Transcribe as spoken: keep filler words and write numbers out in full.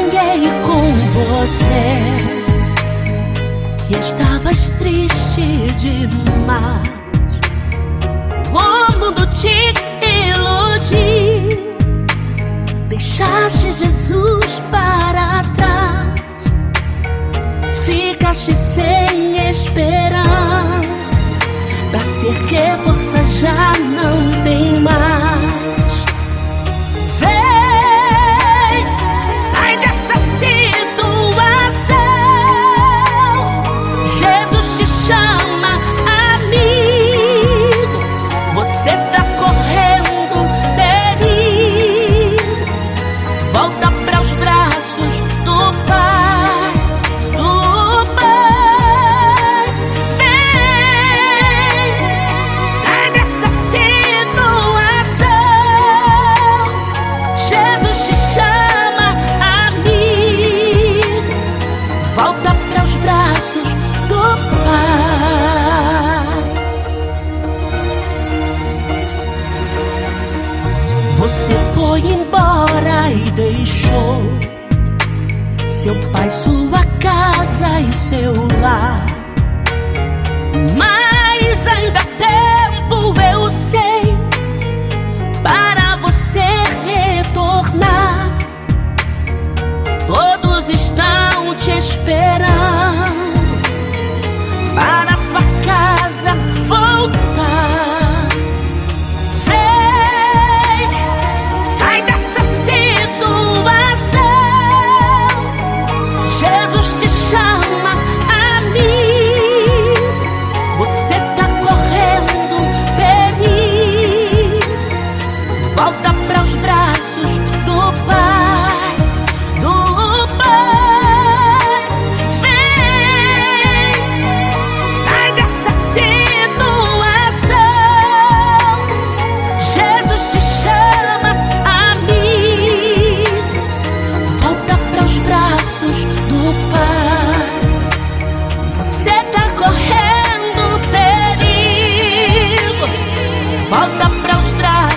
sonhei com você e estavas triste demais. O mundo te iludiu, deixaste Jesus para trás, ficaste sem esperança. Pra se erguer força já não tem mais. Você foi embora e deixou seu pai, sua casa e seu lar. Mas ainda há tempo, eu sei, para você retornar. Todos estão te esperando para tua casa voltar. Volta para os braços do Pai, do Pai. Vem, sai dessa situação. Jesus te chama a mim. Volta para os braços do Pai. Você tá correndo perigo. Volta para os braços.